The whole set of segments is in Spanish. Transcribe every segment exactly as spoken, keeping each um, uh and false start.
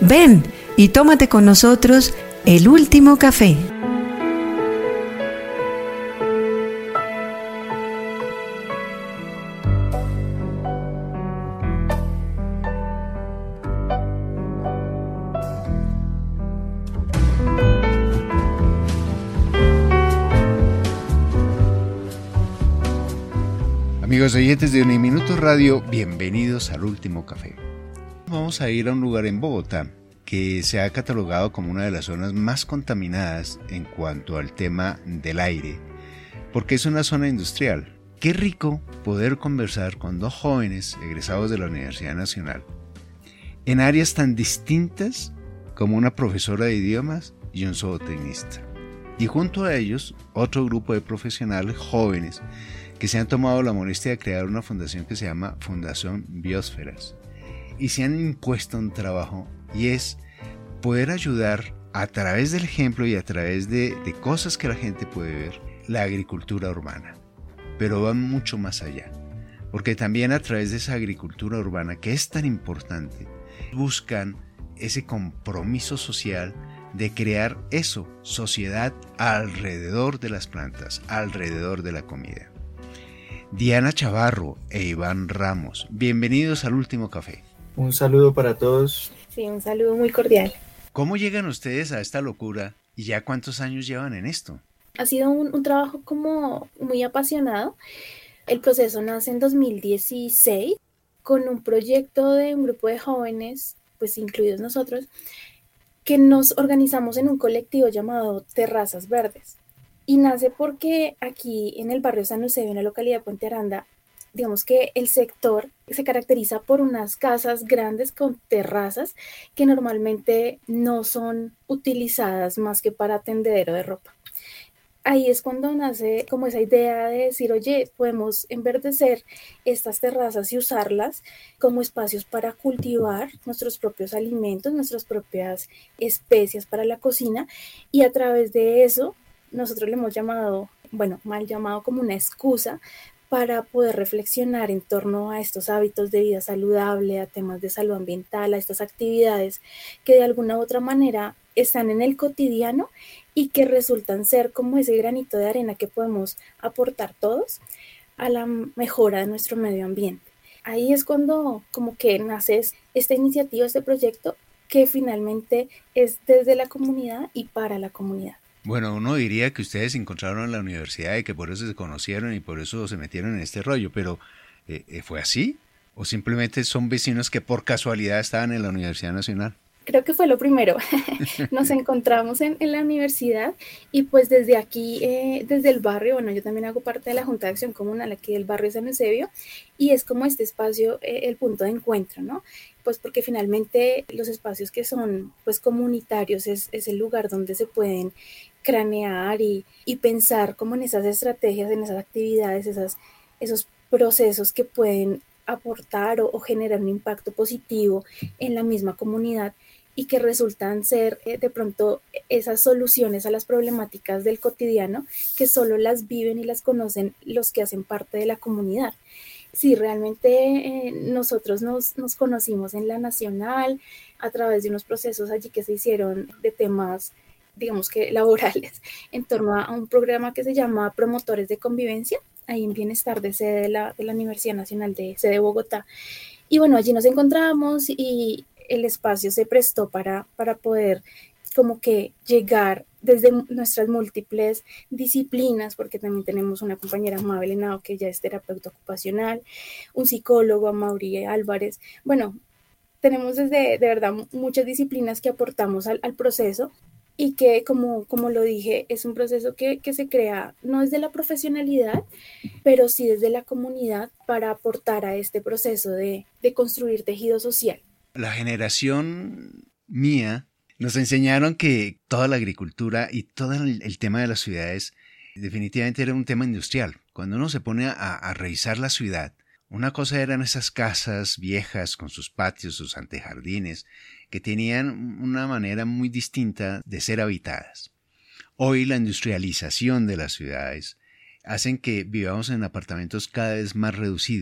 Ven y tómate con nosotros el último café. Amigos oyentes de Uniminuto Radio, bienvenidos al Último Café. Vamos a ir a un lugar en Bogotá que se ha catalogado como una de las zonas más contaminadas en cuanto al tema del aire, porque es una zona industrial. Qué rico poder conversar con dos jóvenes egresados de la Universidad Nacional en áreas tan distintas como una profesora de idiomas y un zootecnista. Y junto a ellos, otro grupo de profesionales jóvenes que se han tomado la molestia de crear una fundación que se llama Fundación Biosferas y se han impuesto un trabajo, y es poder ayudar a través del ejemplo y a través de, de cosas que la gente puede ver, la agricultura urbana. Pero van mucho más allá, porque también a través de esa agricultura urbana que es tan importante, buscan ese compromiso social de crear eso, sociedad alrededor de las plantas, alrededor de la comida. Diana Chavarro e Iván Ramos, bienvenidos al Último Café. Un saludo para todos. Sí, un saludo muy cordial. ¿Cómo llegan ustedes a esta locura y ya cuántos años llevan en esto? Ha sido un, un trabajo como muy apasionado. El proceso nace en dos mil dieciséis con un proyecto de un grupo de jóvenes, pues incluidos nosotros, que nos organizamos en un colectivo llamado Terrazas Verdes. Y nace porque aquí en el barrio San Eusebio, en la localidad de Puente Aranda, digamos que el sector se caracteriza por unas casas grandes con terrazas que normalmente no son utilizadas más que para tendedero de ropa. Ahí es cuando nace como esa idea de decir, oye, podemos enverdecer estas terrazas y usarlas como espacios para cultivar nuestros propios alimentos, nuestras propias especias para la cocina, y a través de eso nosotros le hemos llamado, bueno, mal llamado como una excusa para poder reflexionar en torno a estos hábitos de vida saludable, a temas de salud ambiental, a estas actividades que de alguna u otra manera están en el cotidiano y que resultan ser como ese granito de arena que podemos aportar todos a la mejora de nuestro medio ambiente. Ahí es cuando como que nace esta iniciativa, este proyecto, que finalmente es desde la comunidad y para la comunidad. Bueno, uno diría que ustedes se encontraron en la universidad y que por eso se conocieron y por eso se metieron en este rollo, pero eh, ¿fue así? ¿O simplemente son vecinos que por casualidad estaban en la Universidad Nacional? Creo que fue lo primero. Nos encontramos en, en la universidad y pues desde aquí, eh, desde el barrio, bueno, yo también hago parte de la Junta de Acción Comunal aquí del barrio San Eusebio, y es como este espacio, eh, el punto de encuentro, ¿no? Pues porque finalmente los espacios que son pues comunitarios es, es el lugar donde se pueden cranear y, y pensar como en esas estrategias, en esas actividades, esas, esos procesos que pueden aportar o, o generar un impacto positivo en la misma comunidad y que resultan ser eh, de pronto esas soluciones a las problemáticas del cotidiano que solo las viven y las conocen los que hacen parte de la comunidad. Sí, realmente eh, nosotros nos, nos conocimos en la Nacional a través de unos procesos allí que se hicieron de temas, digamos que laborales, en torno a un programa que se llama Promotores de Convivencia, ahí en Bienestar de sede de la, de la Universidad Nacional de sede de Bogotá. Y bueno, allí nos encontramos y el espacio se prestó para, para poder como que llegar desde nuestras múltiples disciplinas, porque también tenemos una compañera, Mabel Henao, que ya es terapeuta ocupacional, un psicólogo, Amaury Álvarez. Bueno, tenemos desde, de verdad, muchas disciplinas que aportamos al, al proceso y que, como, como lo dije, es un proceso que, que se crea no desde la profesionalidad, pero sí desde la comunidad para aportar a este proceso de, de construir tejido social. La generación mía nos enseñaron que toda la agricultura y todo el, el tema de las ciudades definitivamente era un tema industrial. Cuando uno se pone a, a revisar la ciudad, una cosa eran esas casas viejas con sus patios, sus antejardines, que tenían una manera muy distinta de ser habitadas. Hoy la industrialización de las ciudades hacen que vivamos en apartamentos cada vez más reducidos,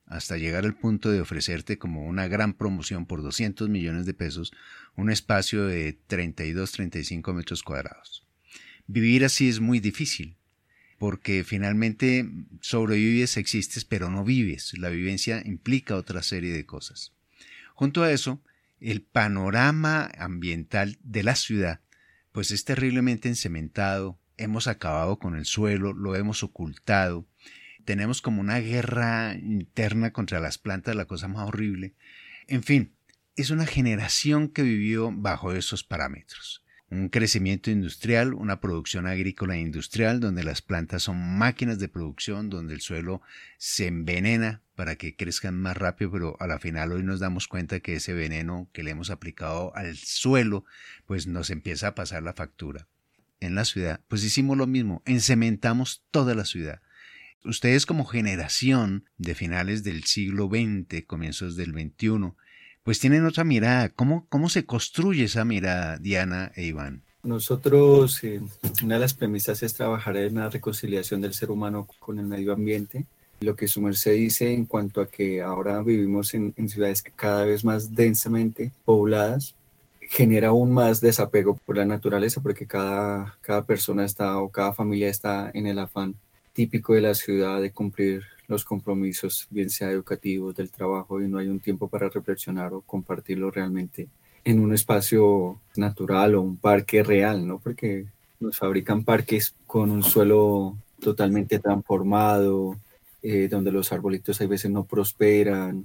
hasta llegar al punto de ofrecerte como una gran promoción por doscientos millones de pesos un espacio de treinta y dos, treinta y cinco metros cuadrados. Vivir así es muy difícil, porque finalmente sobrevives, existes, pero no vives. La vivencia implica otra serie de cosas. Junto a eso, el panorama ambiental de la ciudad pues es terriblemente encementado, hemos acabado con el suelo, lo hemos ocultado, tenemos como una guerra interna contra las plantas, la cosa más horrible. En fin, es una generación que vivió bajo esos parámetros. Un crecimiento industrial, una producción agrícola e industrial donde las plantas son máquinas de producción, donde el suelo se envenena para que crezcan más rápido, pero a la final hoy nos damos cuenta que ese veneno que le hemos aplicado al suelo pues nos empieza a pasar la factura. En la ciudad pues hicimos lo mismo, encementamos toda la ciudad. Ustedes como generación de finales del siglo veinte, comienzos del veintiuno, pues tienen otra mirada. ¿Cómo, cómo se construye esa mirada, Diana e Iván? Nosotros, eh, una de las premisas es trabajar en la reconciliación del ser humano con el medio ambiente. Lo que su merced dice en cuanto a que ahora vivimos en, en ciudades cada vez más densamente pobladas, genera aún más desapego por la naturaleza, porque cada, cada persona está o cada familia está en el afán típico de la ciudad de cumplir los compromisos, bien sea educativos, del trabajo, y no hay un tiempo para reflexionar o compartirlo realmente en un espacio natural o un parque real, ¿no? Porque nos fabrican parques con un suelo totalmente transformado, eh, donde los arbolitos a veces no prosperan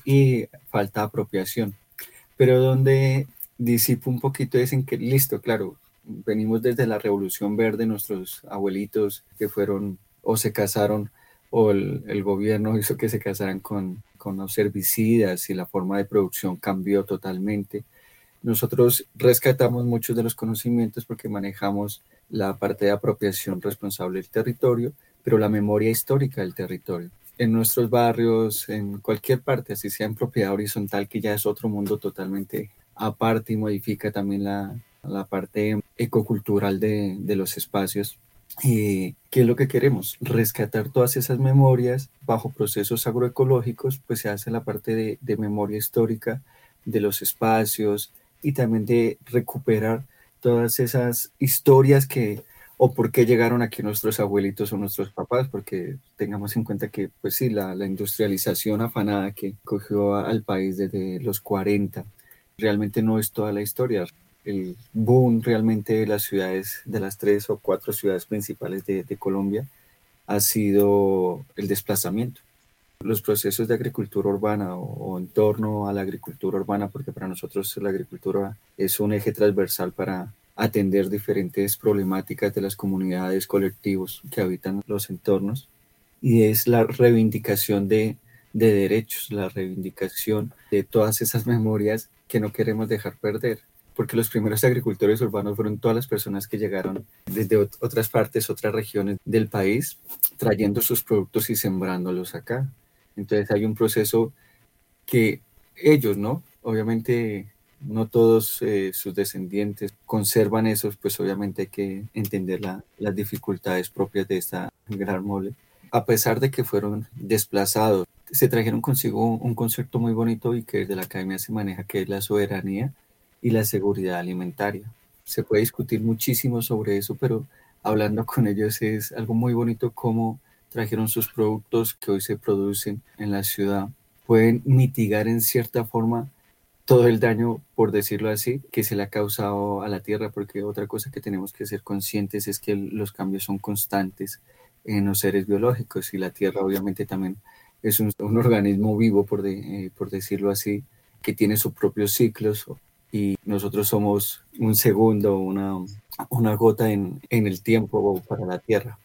y falta apropiación. Pero donde disipo un poquito es en que, listo, claro, venimos desde la Revolución Verde, nuestros abuelitos que fueron o se casaron o el, el gobierno hizo que se casaran con, con los herbicidas y la forma de producción cambió totalmente. Nosotros rescatamos muchos de los conocimientos porque manejamos la parte de apropiación responsable del territorio, pero la memoria histórica del territorio. En nuestros barrios, en cualquier parte, así sea en propiedad horizontal, que ya es otro mundo totalmente aparte y modifica también la, la parte ecocultural de, de los espacios. Eh, ¿Qué es lo que queremos? Rescatar todas esas memorias bajo procesos agroecológicos, pues se hace la parte de, de memoria histórica de los espacios y también de recuperar todas esas historias que o por qué llegaron aquí nuestros abuelitos o nuestros papás, porque tengamos en cuenta que pues sí, la, la industrialización afanada que cogió al país desde los cuarenta realmente no es toda la historia. El boom realmente de las ciudades, de las tres o cuatro ciudades principales de, de Colombia, ha sido el desplazamiento. Los procesos de agricultura urbana o, o en torno a la agricultura urbana, porque para nosotros la agricultura es un eje transversal para atender diferentes problemáticas de las comunidades, colectivos que habitan los entornos, y es la reivindicación de, de derechos, la reivindicación de todas esas memorias que no queremos dejar perder. Porque los primeros agricultores urbanos fueron todas las personas que llegaron desde otras partes, otras regiones del país, trayendo sus productos y sembrándolos acá. Entonces hay un proceso que ellos, ¿no? Obviamente no todos eh, sus descendientes conservan eso, pues obviamente hay que entender la, las dificultades propias de esta gran mole. A pesar de que fueron desplazados, se trajeron consigo un, un concepto muy bonito y que desde la academia se maneja, que es la soberanía y la seguridad alimentaria. Se puede discutir muchísimo sobre eso, pero hablando con ellos es algo muy bonito cómo trajeron sus productos que hoy se producen en la ciudad. Pueden mitigar en cierta forma todo el daño, por decirlo así, que se le ha causado a la tierra, porque otra cosa que tenemos que ser conscientes es que los cambios son constantes en los seres biológicos y la tierra obviamente también es un, un organismo vivo, por, de, eh, por decirlo así, que tiene sus propios ciclos. Y nosotros somos un segundo, una, una gota en, en el tiempo para la tierra.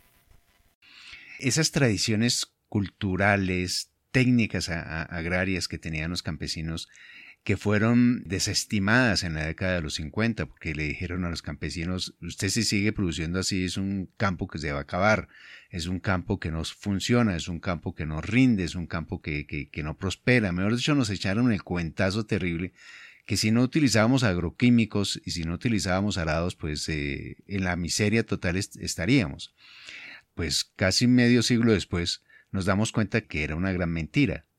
Esas tradiciones culturales, técnicas a, a, agrarias que tenían los campesinos, que fueron desestimadas en la década de los cincuenta, porque le dijeron a los campesinos, usted si sigue produciendo así es un campo que se va a acabar, es un campo que no funciona, es un campo que no rinde, es un campo que, que, que no prospera. Mejor dicho, nos echaron el cuentazo terrible, que si no utilizábamos agroquímicos y si no utilizábamos arados, pues eh, en la miseria total est- estaríamos. Pues casi medio siglo después nos damos cuenta que era una gran mentira.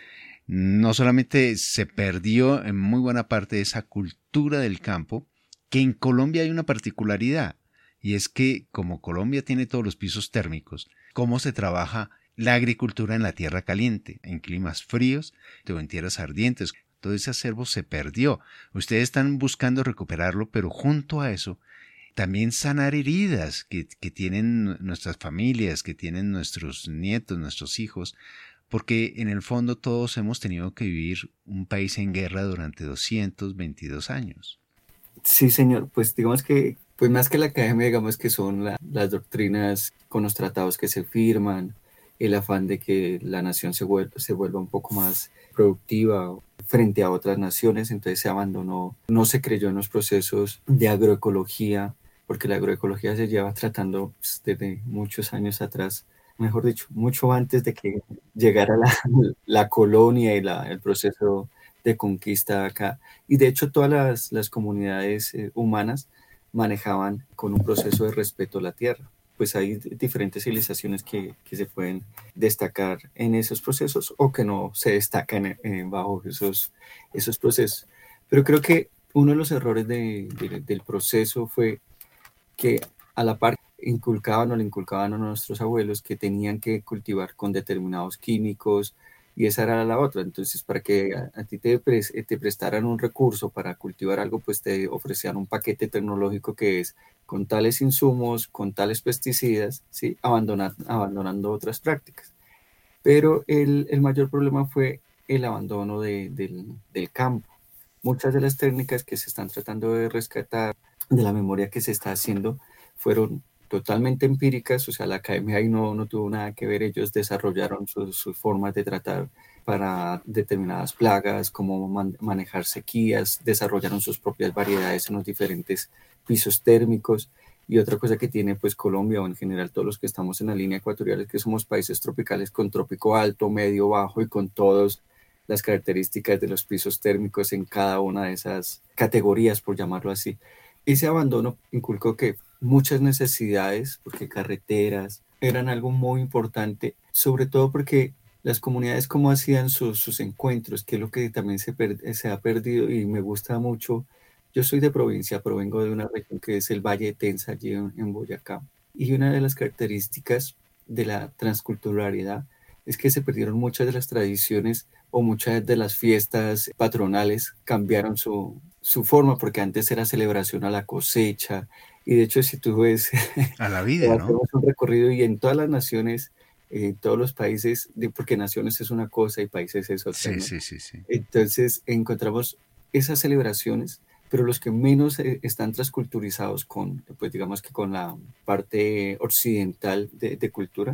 no solamente se perdió en muy buena parte esa cultura del campo, que en Colombia hay una particularidad, y es que como Colombia tiene todos los pisos térmicos, cómo se trabaja la agricultura en la tierra caliente, en climas fríos o en tierras ardientes. Todo ese acervo se perdió. Ustedes están buscando recuperarlo, pero junto a eso, también sanar heridas que, que tienen nuestras familias, que tienen nuestros nietos, nuestros hijos, porque en el fondo todos hemos tenido que vivir un país en guerra durante doscientos veintidós años. Sí, señor, pues digamos que, pues más que la academia, digamos que son la, las doctrinas con los tratados que se firman, el afán de que la nación se vuelva, se vuelva un poco más productiva frente a otras naciones, entonces se abandonó, no se creyó en los procesos de agroecología, porque la agroecología se lleva tratando pues, desde muchos años atrás, mejor dicho, mucho antes de que llegara la, la colonia y la, el proceso de conquista acá. Y de hecho todas las, las comunidades eh, humanas manejaban con un proceso de respeto a la tierra. Pues hay diferentes civilizaciones que, que se pueden destacar en esos procesos o que no se destacan eh, bajo esos, esos procesos. Pero creo que uno de los errores de, de, del proceso fue que a la par inculcaban o le inculcaban a nuestros abuelos que tenían que cultivar con determinados químicos y esa era la otra. Entonces, para que a, a ti te, pre, te prestaran un recurso para cultivar algo, pues te ofrecían un paquete tecnológico que es con tales insumos, con tales pesticidas, ¿sí? Abandonar, abandonando otras prácticas. Pero el, el mayor problema fue el abandono de, del, del campo. Muchas de las técnicas que se están tratando de rescatar de la memoria que se está haciendo fueron totalmente empíricas, o sea, la academia ahí no, no tuvo nada que ver, ellos desarrollaron sus, sus formas de tratar para determinadas plagas, cómo man, manejar sequías, desarrollaron sus propias variedades en los diferentes pisos térmicos. Y otra cosa que tiene pues Colombia o en general todos los que estamos en la línea ecuatorial es que somos países tropicales con trópico alto, medio, bajo y con todas las características de los pisos térmicos en cada una de esas categorías, por llamarlo así. Ese abandono inculcó que muchas necesidades, porque carreteras eran algo muy importante, sobre todo porque las comunidades cómo hacían sus, sus encuentros, que es lo que también se, per, se ha perdido y me gusta mucho. Yo soy de provincia, provengo de una región que es el Valle de Tenza, allí en, en Boyacá, y una de las características de la transculturalidad es que se perdieron muchas de las tradiciones o muchas de las fiestas patronales cambiaron su, su forma, porque antes era celebración a la cosecha, y de hecho si tú ves a la vida, ¿no? un recorrido y en todas las naciones, en todos los países, porque naciones es una cosa y países es otra, sí, ¿no? sí, sí, sí. Entonces encontramos esas celebraciones, pero los que menos eh, están transculturizados con, pues digamos que con la parte occidental de, de cultura,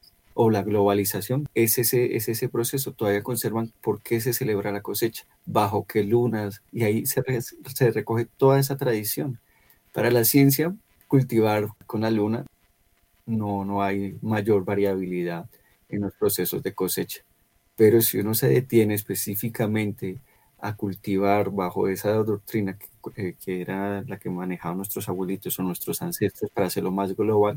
o la globalización, es ese, es ese proceso, todavía conservan por qué se celebra la cosecha, bajo qué lunas, y ahí se, re, se recoge toda esa tradición. Para la ciencia, cultivar con la luna no, no hay mayor variabilidad en los procesos de cosecha, pero si uno se detiene específicamente a cultivar bajo esa doctrina que, eh, que era la que manejaban nuestros abuelitos o nuestros ancestros para hacerlo más global,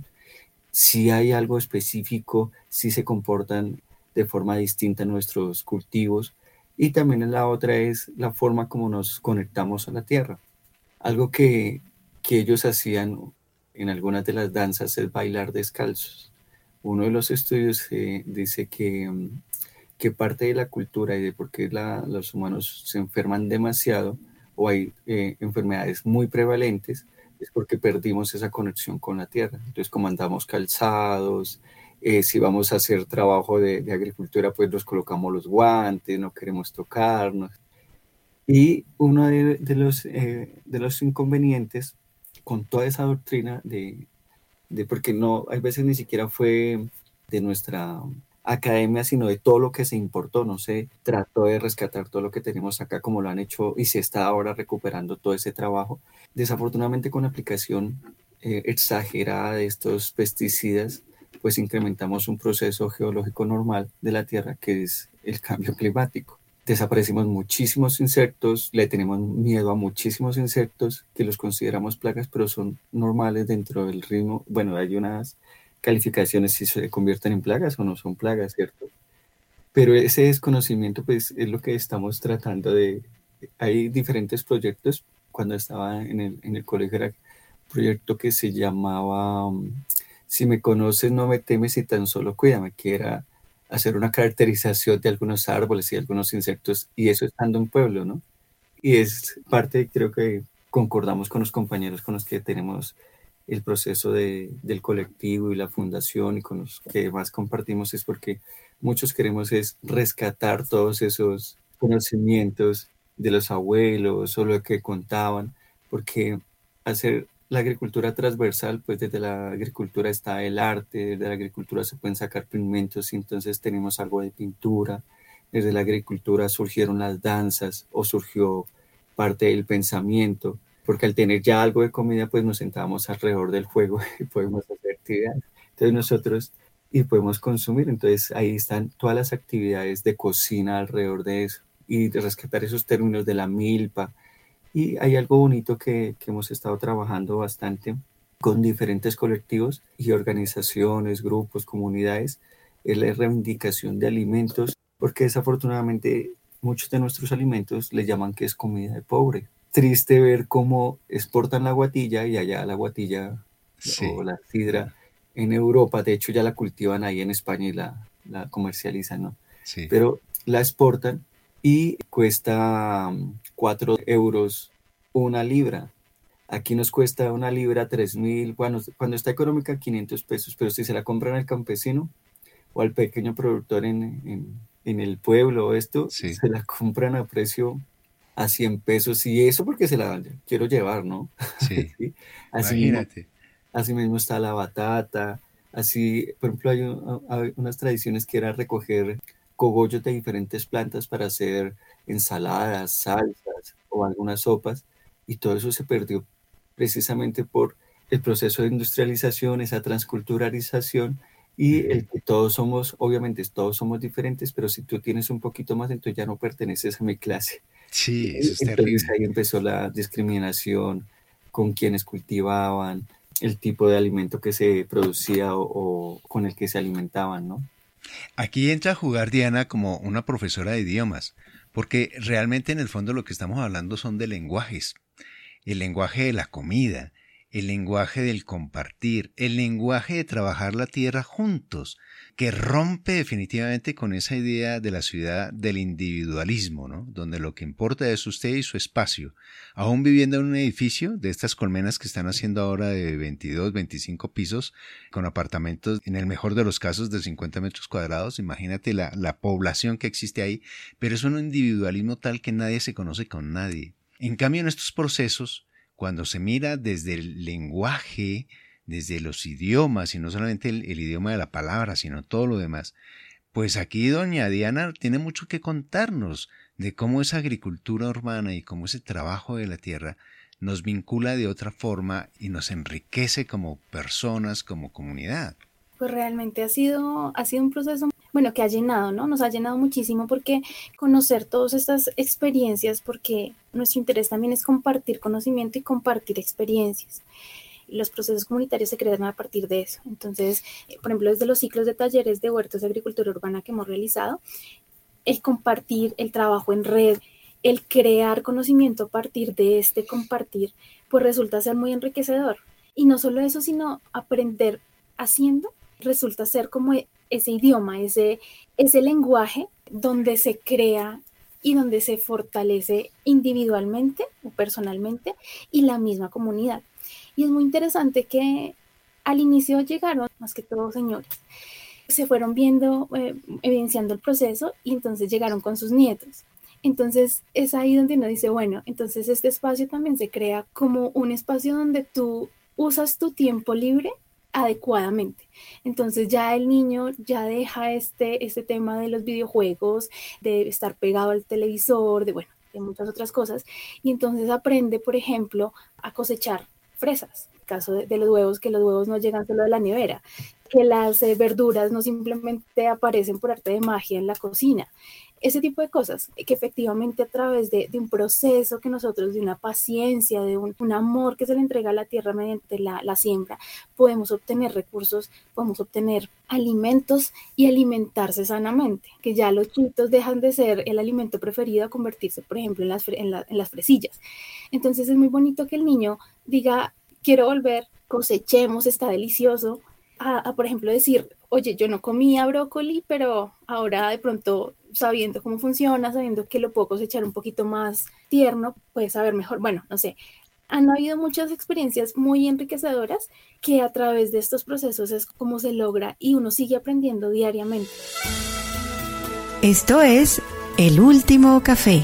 si hay algo específico, si se comportan de forma distinta nuestros cultivos. Y también la otra es la forma como nos conectamos a la tierra. Algo que, que ellos hacían en algunas de las danzas es bailar descalzos. Uno de los estudios eh, dice que, que parte de la cultura y de por qué la, los humanos se enferman demasiado o hay eh, enfermedades muy prevalentes es porque perdimos esa conexión con la tierra. Entonces, como andamos calzados, eh, si vamos a hacer trabajo de, de agricultura, pues nos colocamos los guantes, no queremos tocarnos. Y uno de, de, los, eh, de los inconvenientes con toda esa doctrina de, de, porque no, hay veces ni siquiera fue de nuestra academia, sino de todo lo que se importó, no se trató de rescatar todo lo que tenemos acá como lo han hecho y se está ahora recuperando todo ese trabajo. Desafortunadamente con la aplicación eh, exagerada de estos pesticidas, pues incrementamos un proceso geológico normal de la Tierra que es el cambio climático. Desaparecimos muchísimos insectos, le tenemos miedo a muchísimos insectos que los consideramos plagas, pero son normales dentro del ritmo. Bueno, hay unas calificaciones si se convierten en plagas o no son plagas, ¿cierto? pero ese desconocimiento pues es lo que estamos tratando de... Hay diferentes proyectos. Cuando estaba en el, en el colegio era un proyecto que se llamaba um, Si me conoces no me temes y tan solo cuídame, que era hacer una caracterización de algunos árboles y algunos insectos, y eso estando en pueblo, ¿no? Y es parte, creo que concordamos con los compañeros con los que tenemos el proceso de, del colectivo y la fundación y con los que más compartimos, es porque muchos queremos es rescatar todos esos conocimientos de los abuelos o lo que contaban, porque hacer la agricultura transversal, pues desde la agricultura está el arte, desde la agricultura se pueden sacar pigmentos y entonces tenemos algo de pintura, desde la agricultura surgieron las danzas o surgió parte del pensamiento, porque al tener ya algo de comida, pues nos sentábamos alrededor del fuego y podemos hacer actividades. Entonces nosotros, y podemos consumir, entonces ahí están todas las actividades de cocina alrededor de eso, y de rescatar esos términos de la milpa. Y hay algo bonito que, que hemos estado trabajando bastante con diferentes colectivos y organizaciones, grupos, comunidades, es la reivindicación de alimentos, porque desafortunadamente muchos de nuestros alimentos le llaman que es comida de pobre. Triste ver cómo exportan la guatilla y allá la guatilla sí. o la sidra en Europa, de hecho ya la cultivan ahí en España y la, la comercializan, ¿no? Sí. Pero la exportan y cuesta cuatro euros una libra. Aquí nos cuesta una libra tres mil, bueno, cuando está económica quinientos pesos, pero si se la compran al campesino o al pequeño productor en, en, en el pueblo o esto, sí. se la compran a precio a cien pesos, y eso porque se la quiero llevar, ¿no? Sí, ¿sí? Así imagínate. Mismo, así mismo está la batata, así, por ejemplo, hay, un, hay unas tradiciones que era recoger cogollos de diferentes plantas para hacer ensaladas, salsas o algunas sopas, y todo eso se perdió precisamente por el proceso de industrialización, esa transculturalización, y el que todos somos, obviamente todos somos diferentes, pero si tú tienes un poquito más, entonces ya no perteneces a mi clase. Sí, eso es entonces terrible. Ahí empezó la discriminación con quienes cultivaban, el tipo de alimento que se producía o, o con el que se alimentaban, ¿no? Aquí entra a jugar Diana como una profesora de idiomas, porque realmente en el fondo lo que estamos hablando son de lenguajes. El lenguaje de la comida, el lenguaje del compartir, el lenguaje de trabajar la tierra juntos, que rompe definitivamente con esa idea de la ciudad del individualismo, ¿no? Donde lo que importa es usted y su espacio. Aún viviendo en un edificio de estas colmenas que están haciendo ahora de veintidós, veinticinco pisos, con apartamentos en el mejor de los casos de cincuenta metros cuadrados, imagínate la, la población que existe ahí, pero es un individualismo tal que nadie se conoce con nadie. En cambio, en estos procesos, cuando se mira desde el lenguaje, desde los idiomas, y no solamente el, el idioma de la palabra, sino todo lo demás, pues aquí doña Diana tiene mucho que contarnos de cómo esa agricultura urbana y cómo ese trabajo de la tierra nos vincula de otra forma y nos enriquece como personas, como comunidad. Pues realmente ha sido, ha sido un proceso, bueno, que ha llenado, ¿no? Nos ha llenado muchísimo, porque conocer todas estas experiencias, porque nuestro interés también es compartir conocimiento y compartir experiencias. Los procesos comunitarios se crean a partir de eso. Entonces, eh, por ejemplo, desde los ciclos de talleres de huertos de agricultura urbana que hemos realizado, el compartir, el trabajo en red, el crear conocimiento a partir de este compartir, pues resulta ser muy enriquecedor. Y no solo eso, sino aprender haciendo, resulta ser como ese idioma, ese, ese lenguaje donde se crea y donde se fortalece individualmente o personalmente y la misma comunidad. Y es muy interesante que al inicio llegaron, más que todo señores, se fueron viendo, eh, evidenciando el proceso, y entonces llegaron con sus nietos. Entonces es ahí donde uno dice, bueno, entonces este espacio también se crea como un espacio donde tú usas tu tiempo libre adecuadamente. Entonces ya el niño ya deja este, este tema de los videojuegos, de estar pegado al televisor, de bueno, de muchas otras cosas, y entonces aprende, por ejemplo, a cosechar fresas. En el caso de, de los huevos, que los huevos no llegan solo de la nevera, que las eh, verduras no simplemente aparecen por arte de magia en la cocina. ese tipo de cosas, que efectivamente a través de, de un proceso que nosotros, de una paciencia, de un, un amor que se le entrega a la tierra mediante la, la siembra, podemos obtener recursos, podemos obtener alimentos y alimentarse sanamente, que ya los chitos dejan de ser el alimento preferido a convertirse, por ejemplo, en las, en, la, en las fresillas. Entonces es muy bonito que el niño diga, quiero volver, cosechemos, está delicioso, a, a por ejemplo decir, oye, yo no comía brócoli, pero ahora de pronto sabiendo cómo funciona, sabiendo que lo puedo cosechar un poquito más tierno, puedes saber mejor. Bueno, no sé, han habido muchas experiencias muy enriquecedoras que a través de estos procesos es como se logra y uno sigue aprendiendo diariamente. Esto es El Último Café.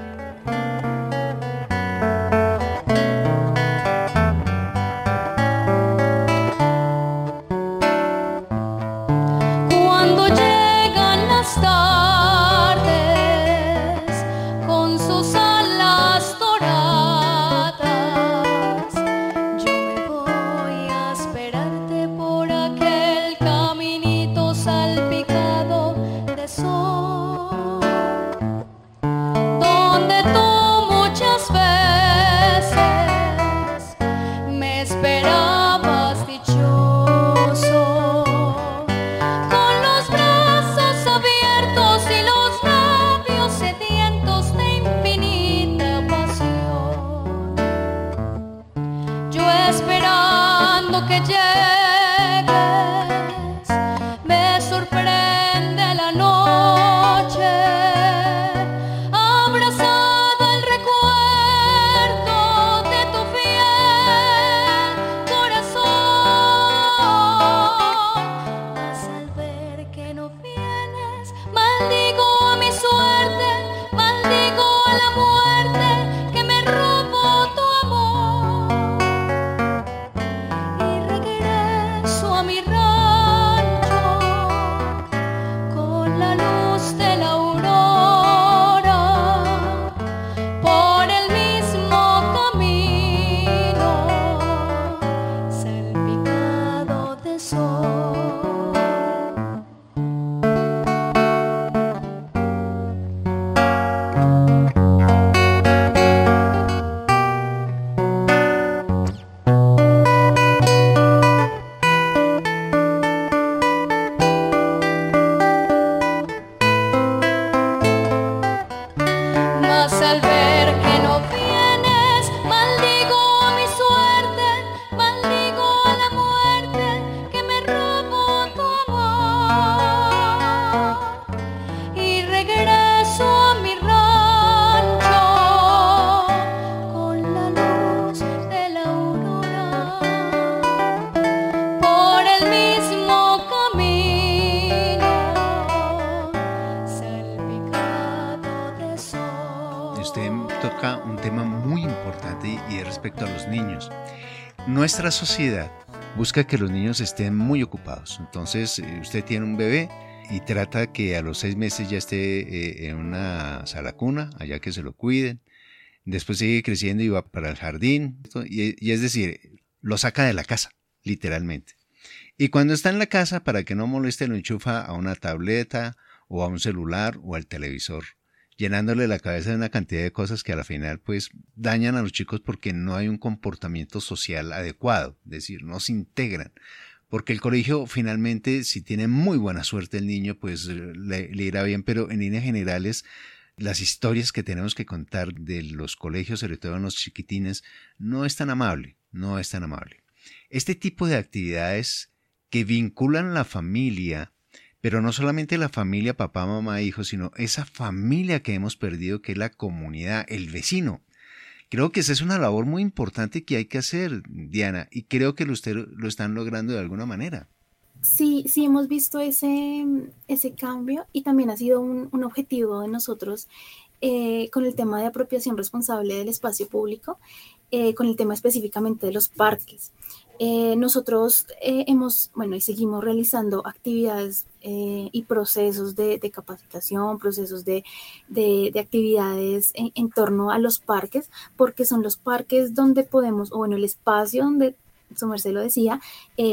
Nuestra sociedad busca que los niños estén muy ocupados. Entonces, usted tiene un bebé y trata que a los seis meses ya esté eh, en una sala cuna, allá que se lo cuiden. Después sigue creciendo y va para el jardín. Y, y es decir, lo saca de la casa, literalmente. Y cuando está en la casa, para que no moleste, lo enchufa a una tableta o a un celular o al televisor, llenándole la cabeza de una cantidad de cosas que a la final pues dañan a los chicos porque no hay un comportamiento social adecuado, es decir, no se integran. Porque el colegio finalmente, si tiene muy buena suerte el niño, pues le, le irá bien, pero en líneas generales las historias que tenemos que contar de los colegios, sobre todo en los chiquitines, no es tan amable, no es tan amable. Este tipo de actividades que vinculan la familia, pero no solamente la familia, papá, mamá, hijos, sino esa familia que hemos perdido, que es la comunidad, el vecino. Creo que esa es una labor muy importante que hay que hacer, Diana, y creo que ustedes lo están logrando de alguna manera. Sí, sí hemos visto ese, ese cambio y también ha sido un, un objetivo de nosotros eh, con el tema de apropiación responsable del espacio público, eh, con el tema específicamente de los parques. Eh, nosotros eh, hemos, bueno, y seguimos realizando actividades eh, y procesos de, de capacitación, procesos de, de, de actividades en, en torno a los parques, porque son los parques donde podemos, o bueno, el espacio donde, su merced lo decía, eh,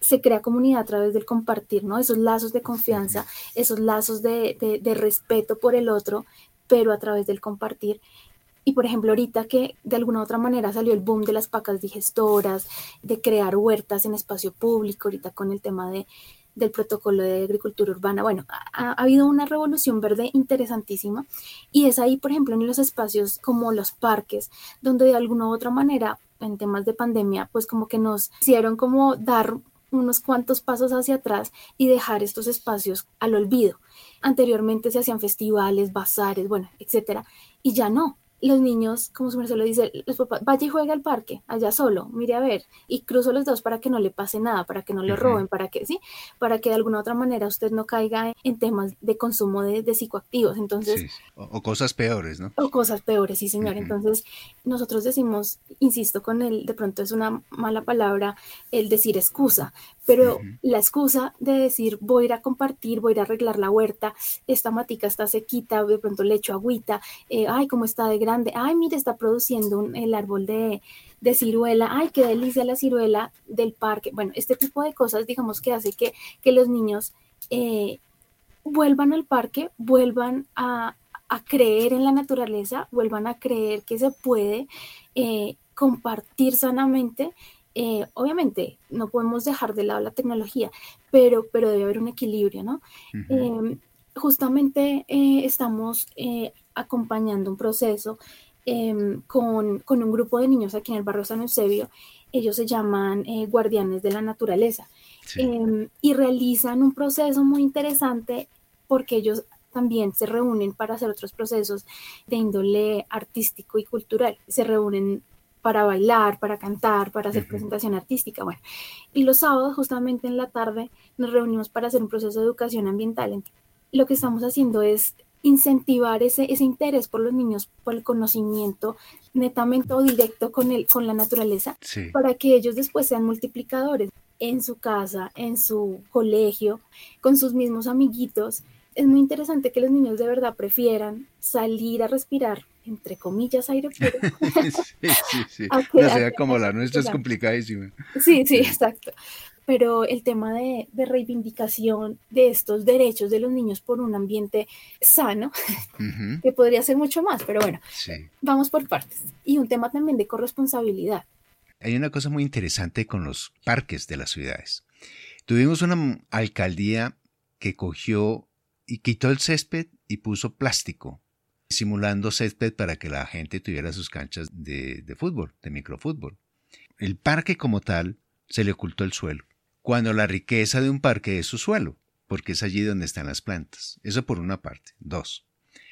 se crea comunidad a través del compartir, ¿no? Esos lazos de confianza, esos lazos de, de, de respeto por el otro, pero a través del compartir. Y por ejemplo, ahorita que de alguna u otra manera salió el boom de las pacas digestoras, de crear huertas en espacio público, ahorita con el tema de, del protocolo de agricultura urbana, bueno, ha, ha habido una revolución verde interesantísima, y es ahí, por ejemplo, en los espacios como los parques, donde de alguna u otra manera, en temas de pandemia, pues como que nos hicieron como dar unos cuantos pasos hacia atrás y dejar estos espacios al olvido. Anteriormente se hacían festivales, bazares, bueno, etcétera, y ya no. Los niños, como su merced lo dice, los papás, vaya y juega al parque, allá solo, mire a ver, y cruzo los dedos para que no le pase nada, para que no lo roben, para que, sí, para que de alguna otra manera usted no caiga en, en temas de consumo de, de psicoactivos, entonces... Sí. O, o cosas peores, ¿no? O cosas peores, sí señor, uh-huh. Entonces nosotros decimos, insisto con él, de pronto es una mala palabra el decir excusa, pero uh-huh. la excusa de decir voy a ir a compartir, voy a ir a arreglar la huerta, esta matica está sequita, de pronto le echo agüita, eh, ay, cómo está de grande, ay, mire, está produciendo un, el árbol de, de ciruela, ay, qué delicia la ciruela del parque. Bueno, este tipo de cosas, digamos, que hace que, que los niños eh, vuelvan al parque, vuelvan a, a creer en la naturaleza, vuelvan a creer que se puede eh, compartir sanamente. Eh, obviamente no podemos dejar de lado la tecnología, pero, pero debe haber un equilibrio, ¿no? Uh-huh. Eh, justamente eh, estamos eh, acompañando un proceso eh, con, con un grupo de niños aquí en el barrio San Eusebio. Ellos se llaman eh, Guardianes de la Naturaleza. Sí. eh, y realizan un proceso muy interesante porque ellos también se reúnen para hacer otros procesos de índole artístico y cultural. Se reúnen para bailar, para cantar, para hacer uh-huh. presentación artística, bueno. Y los sábados, justamente en la tarde, nos reunimos para hacer un proceso de educación ambiental. Lo que estamos haciendo es incentivar ese, ese interés por los niños, por el conocimiento netamente o directo con, el, con la naturaleza, sí. para que ellos después sean multiplicadores en su casa, en su colegio, con sus mismos amiguitos. Es muy interesante que los niños de verdad prefieran salir a respirar, entre comillas, aire puro. sí, sí, sí. Una ciudad como la nuestra es complicadísima. Sí, sí, exacto. Pero el tema de, de reivindicación de estos derechos de los niños por un ambiente sano, uh-huh. que podría ser mucho más, pero bueno, sí. vamos por partes. Y un tema también de corresponsabilidad. Hay una cosa muy interesante con los parques de las ciudades. Tuvimos una alcaldía que cogió y quitó el césped y puso plástico, simulando césped para que la gente tuviera sus canchas de, de fútbol, de microfútbol. El parque como tal se le ocultó el suelo, cuando la riqueza de un parque es su suelo, porque es allí donde están las plantas. Eso por una parte. Dos,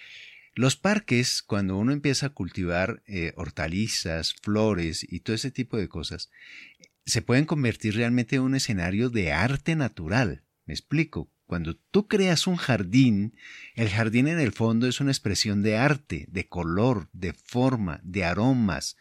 los parques, cuando uno empieza a cultivar eh, hortalizas, flores y todo ese tipo de cosas, se pueden convertir realmente en un escenario de arte natural. Me explico. Cuando tú creas un jardín, el jardín en el fondo es una expresión de arte, de color, de forma, de aromas,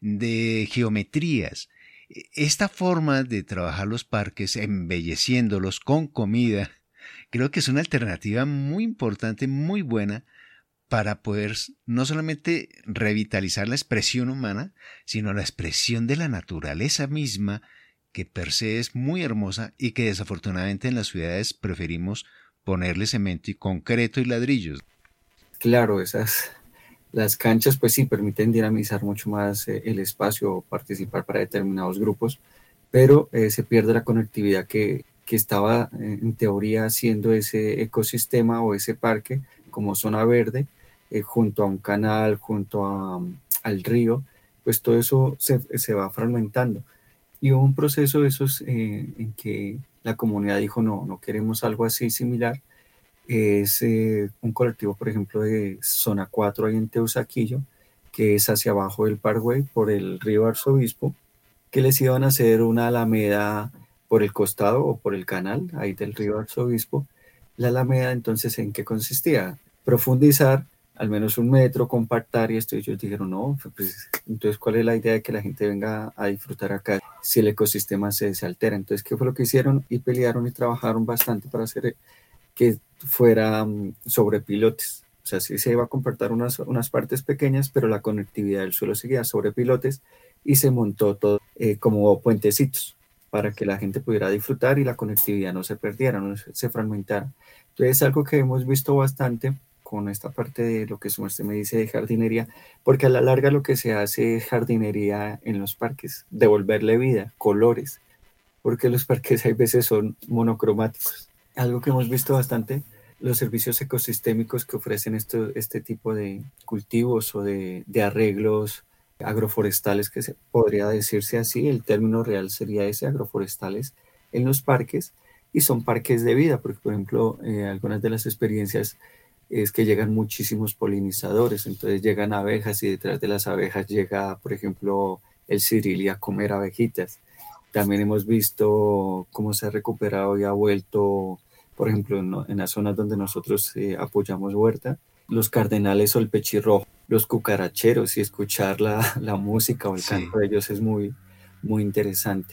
de geometrías. Esta forma de trabajar los parques, embelleciéndolos con comida, creo que es una alternativa muy importante, muy buena, para poder no solamente revitalizar la expresión humana, sino la expresión de la naturaleza misma, que per se es muy hermosa y que desafortunadamente en las ciudades preferimos ponerle cemento y concreto y ladrillos. Claro, esas las canchas pues sí permiten dinamizar mucho más eh, el espacio o participar para determinados grupos, pero eh, se pierde la conectividad que, que estaba eh, en teoría haciendo ese ecosistema o ese parque como zona verde, eh, junto a un canal, junto a, al río, pues todo eso se, se va fragmentando. Y hubo un proceso de esos eh, en que la comunidad dijo, no, no queremos algo así similar. Es eh, un colectivo, por ejemplo, de Zona cuatro ahí en Teusaquillo, que es hacia abajo del Parkway, por el río Arzobispo, que les iban a hacer una alameda por el costado o por el canal, ahí del río Arzobispo. La alameda, entonces, ¿en qué consistía? Profundizar al menos un metro, compactar, y esto ellos dijeron, no, pues, entonces, ¿cuál es la idea de que la gente venga a disfrutar acá si el ecosistema se, se altera? Entonces, ¿qué fue lo que hicieron? Y pelearon y trabajaron bastante para hacer que fuera um, sobre pilotes. O sea, sí se iba a compartir unas, unas partes pequeñas, pero la conectividad del suelo seguía sobre pilotes y se montó todo eh, como puentecitos. para que la gente pudiera disfrutar y la conectividad no se perdiera, no se, se fragmentara. Entonces es algo que hemos visto bastante con esta parte de lo que su merced me dice de jardinería, porque a la larga lo que se hace es jardinería en los parques, devolverle vida, colores, porque los parques hay veces son monocromáticos. Algo que hemos visto bastante, los servicios ecosistémicos que ofrecen esto, este tipo de cultivos o de, de arreglos agroforestales, que se, podría decirse así, el término real sería ese, agroforestales en los parques, y son parques de vida, porque por ejemplo, eh, algunas de las experiencias es que llegan muchísimos polinizadores, entonces llegan abejas y detrás de las abejas llega, por ejemplo, el cirili a comer abejitas. También hemos visto cómo se ha recuperado y ha vuelto, por ejemplo, en, en las zonas donde nosotros eh, apoyamos huerta, los cardenales o el pechirrojo, los cucaracheros, y escuchar la, la música o el Sí. canto de ellos es muy, muy interesante.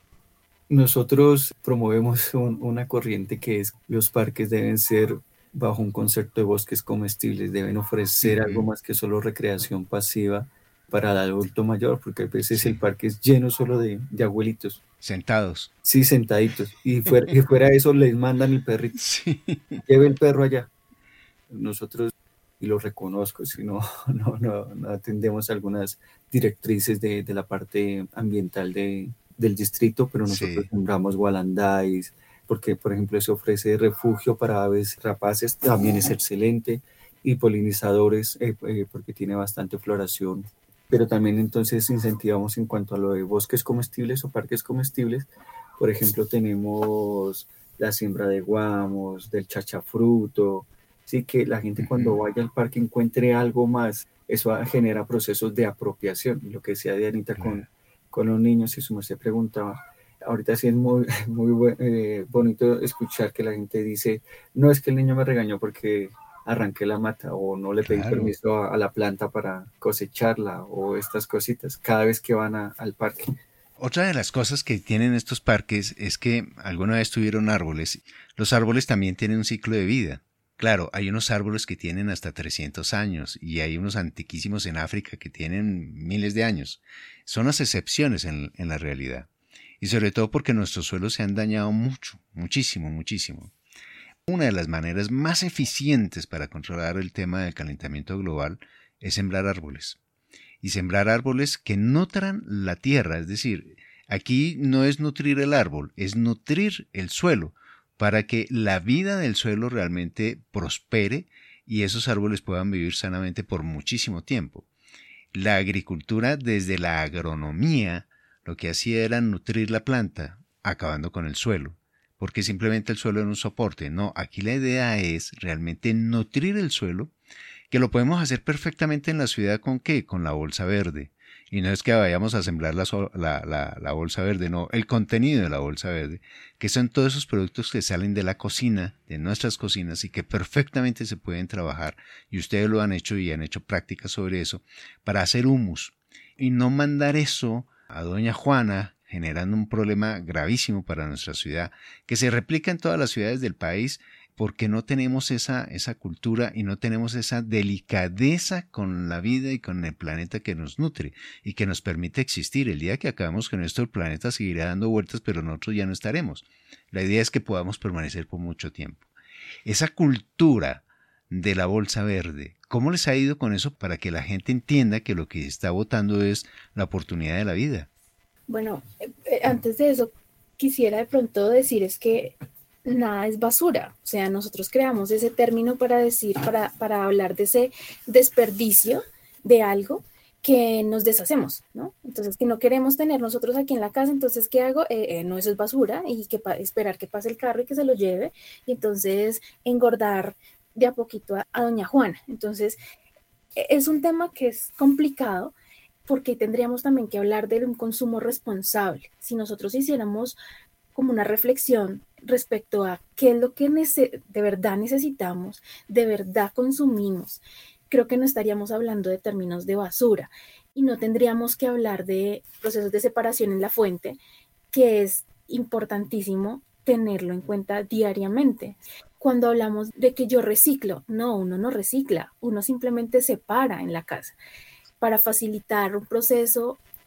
Nosotros promovemos un, una corriente que es los parques deben ser bajo un concepto de bosques comestibles, deben ofrecer Ujú. algo más que solo recreación pasiva para el adulto mayor, porque a veces Sí. el parque es lleno solo de, de abuelitos. Sentados. Sí, sentaditos. Y fuera, y fuera de eso les mandan el perrito. Sí. Lleve el perro allá. Nosotros, y lo reconozco, si no, no, no, no atendemos algunas directrices de, de la parte ambiental de, del distrito, pero nosotros Sí. sembramos gualandáis, porque por ejemplo se ofrece refugio para aves rapaces, también es excelente, y polinizadores, eh, eh, porque tiene bastante floración. Pero también entonces incentivamos en cuanto a lo de bosques comestibles o parques comestibles. Por ejemplo, tenemos la siembra de guamos, del chachafruto, sí, que la gente cuando Ujú. vaya al parque encuentre algo más. Eso genera procesos de apropiación. Lo que decía Dianita Claro. con, con los niños, y su merced preguntaba, ahorita sí es muy, muy bu- eh, bonito escuchar que la gente dice, no es que el niño me regañó porque arranqué la mata o no le pedí Claro. permiso a, a la planta para cosecharla o estas cositas cada vez que van a- al parque. Otra de las cosas que tienen estos parques es que alguna vez tuvieron árboles. Los árboles también tienen un ciclo de vida. Claro, hay unos árboles que tienen hasta trescientos años y hay unos antiquísimos en África que tienen miles de años. Son las excepciones en, en la realidad. Y sobre todo porque nuestros suelos se han dañado mucho, muchísimo, muchísimo. Una de las maneras más eficientes para controlar el tema del calentamiento global es sembrar árboles. Y sembrar árboles que nutran la tierra, es decir, aquí no es nutrir el árbol, es nutrir el suelo para que la vida del suelo realmente prospere y esos árboles puedan vivir sanamente por muchísimo tiempo. La agricultura desde la agronomía lo que hacía era nutrir la planta, acabando con el suelo, porque simplemente el suelo era un soporte. No, aquí la idea es realmente nutrir el suelo, que lo podemos hacer perfectamente en la ciudad con qué, con la bolsa verde. Y no es que vayamos a sembrar la, la, la, la bolsa verde, no, el contenido de la bolsa verde, que son todos esos productos que salen de la cocina, de nuestras cocinas, y que perfectamente se pueden trabajar, y ustedes lo han hecho y han hecho prácticas sobre eso, para hacer humus. Y no mandar eso a doña Juana, generando un problema gravísimo para nuestra ciudad, que se replica en todas las ciudades del país, porque no tenemos esa, esa cultura y no tenemos esa delicadeza con la vida y con el planeta que nos nutre y que nos permite existir. El día que acabemos con esto, el planeta seguirá dando vueltas, pero nosotros ya no estaremos. La idea es que podamos permanecer por mucho tiempo. Esa cultura de la bolsa verde, ¿cómo les ha ido con eso para que la gente entienda que lo que está votando es la oportunidad de la vida? Bueno, eh, eh, antes de eso, quisiera de pronto decir es que nada es basura. O sea, nosotros creamos ese término para decir, para, para hablar de ese desperdicio de algo que nos deshacemos, ¿no? Entonces, que no queremos tener nosotros aquí en la casa, entonces, ¿qué hago? Eh, eh, no, eso es basura y que pa- esperar que pase el carro y que se lo lleve y entonces engordar de a poquito a, a doña Juana. Entonces, e- es un tema que es complicado porque tendríamos también que hablar de un consumo responsable. Si nosotros hiciéramos como una reflexión respecto a qué es lo que nece- de verdad necesitamos, de verdad consumimos, creo que no estaríamos hablando de términos de basura y no tendríamos que hablar de procesos de separación en la fuente, que es importantísimo tenerlo en cuenta diariamente. Cuando hablamos de que yo reciclo, no, uno no recicla, uno simplemente separa en la casa para facilitar un proceso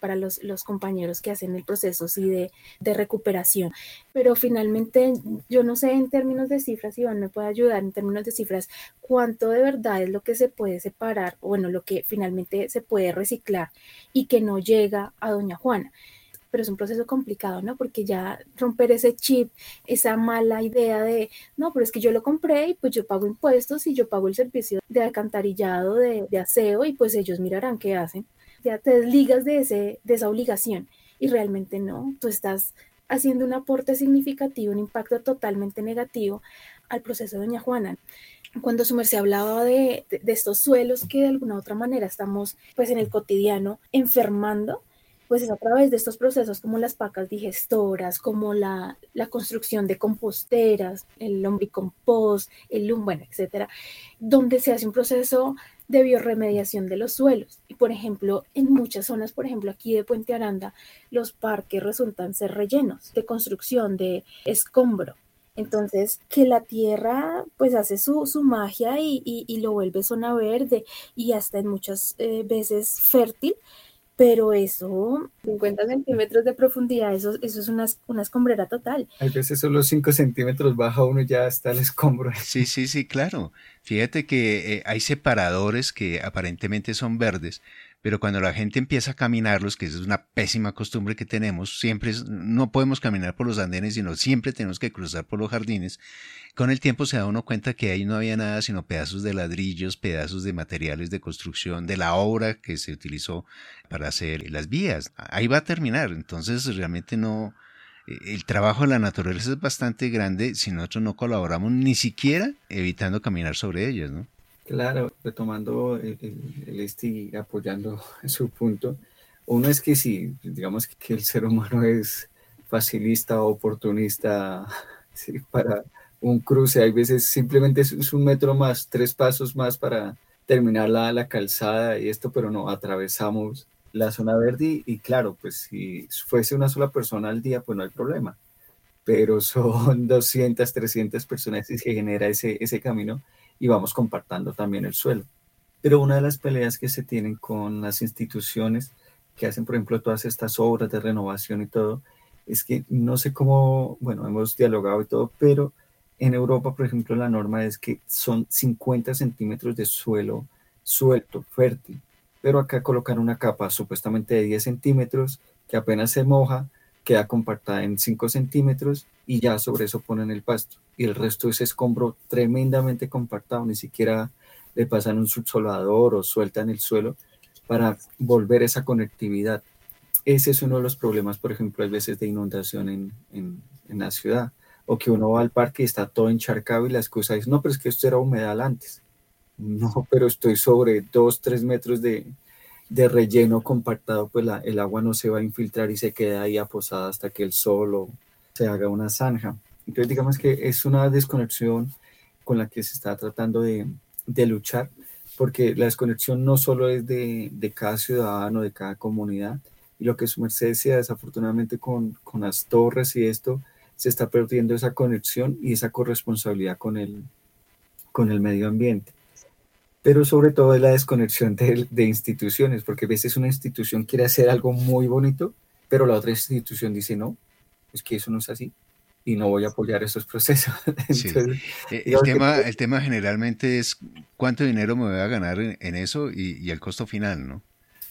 para los, los compañeros que hacen el proceso sí, de, de recuperación. Pero finalmente, yo no sé en términos de cifras, Iván me puede ayudar en términos de cifras, cuánto de verdad es lo que se puede separar, o bueno, lo que finalmente se puede reciclar y que no llega a doña Juana. Pero es un proceso complicado, ¿no? Porque ya romper ese chip, esa mala idea de, no, pero es que yo lo compré y pues yo pago impuestos y yo pago el servicio de alcantarillado, de, de aseo y pues ellos mirarán qué hacen. Ya te desligas de, ese, de esa obligación y realmente no, tú estás haciendo un aporte significativo, un impacto totalmente negativo al proceso de doña Juana. Cuando su merced hablaba de, de, de estos suelos que de alguna u otra manera estamos pues en el cotidiano enfermando, pues es a través de estos procesos como las pacas digestoras, como la, la construcción de composteras, el lombricompost, el lum, bueno, etcétera, donde se hace un proceso de biorremediación de los suelos. Y por ejemplo, en muchas zonas, por ejemplo aquí de Puente Aranda, los parques resultan ser rellenos de construcción, de escombro. Entonces, que la tierra pues hace su, su magia y, y, y lo vuelve zona verde y hasta en muchas eh, veces fértil. Pero eso, cincuenta centímetros de profundidad, eso, eso es una, una escombrera total. Hay veces solo cinco centímetros baja uno y ya está el escombro. Sí, sí, sí, claro. Fíjate que eh, hay separadores que aparentemente son verdes, pero cuando la gente empieza a caminarlos, que es una pésima costumbre que tenemos, siempre es, no podemos caminar por los andenes, sino siempre tenemos que cruzar por los jardines. Con el tiempo se da uno cuenta que ahí no había nada sino pedazos de ladrillos, pedazos de materiales de construcción, de la obra que se utilizó para hacer las vías. Ahí va a terminar. Entonces realmente no, el trabajo de la naturaleza es bastante grande si nosotros no colaboramos ni siquiera evitando caminar sobre ellas, ¿no? Claro, retomando el, el, el este y apoyando su punto, uno es que si, digamos que el ser humano es facilista o oportunista, ¿sí? Para un cruce, hay veces simplemente es, es un metro más, tres pasos más para terminar la, la calzada y esto, pero no, atravesamos la zona verde y, y claro, pues si fuese una sola persona al día, pues no hay problema, pero son doscientas, trescientas personas y se genera ese, ese camino y vamos compartiendo también el suelo. Pero una de las peleas que se tienen con las instituciones que hacen, por ejemplo, todas estas obras de renovación y todo, es que no sé cómo, bueno, hemos dialogado y todo, pero en Europa, por ejemplo, la norma es que son cincuenta centímetros de suelo suelto, fértil, pero acá colocan una capa supuestamente de diez centímetros que apenas se moja, queda compactada en cinco centímetros y ya sobre eso ponen el pasto. Y el resto es escombro tremendamente compactado, ni siquiera le pasan un subsolador o sueltan el suelo para volver esa conectividad. Ese es uno de los problemas, por ejemplo, hay veces de inundación en, en, en la ciudad, o que uno va al parque y está todo encharcado y la excusa es, no, pero es que esto era humedal antes. No, pero estoy sobre dos, tres metros de, de relleno compactado, pues la, el agua no se va a infiltrar y se queda ahí aposada hasta que el sol o se haga una zanja. Entonces digamos que es una desconexión con la que se está tratando de, de luchar, porque la desconexión no solo es de, de cada ciudadano, de cada comunidad, y lo que su merced decía, desafortunadamente con, con las torres y esto, se está perdiendo esa conexión y esa corresponsabilidad con el, con el medio ambiente. Pero sobre todo es la desconexión de, de instituciones, porque a veces una institución quiere hacer algo muy bonito, pero la otra institución dice, no, es que eso no es así, y no voy a apoyar esos procesos. Entonces, sí. el, tema, que... el tema generalmente es cuánto dinero me voy a ganar en, en eso y, y el costo final, ¿no?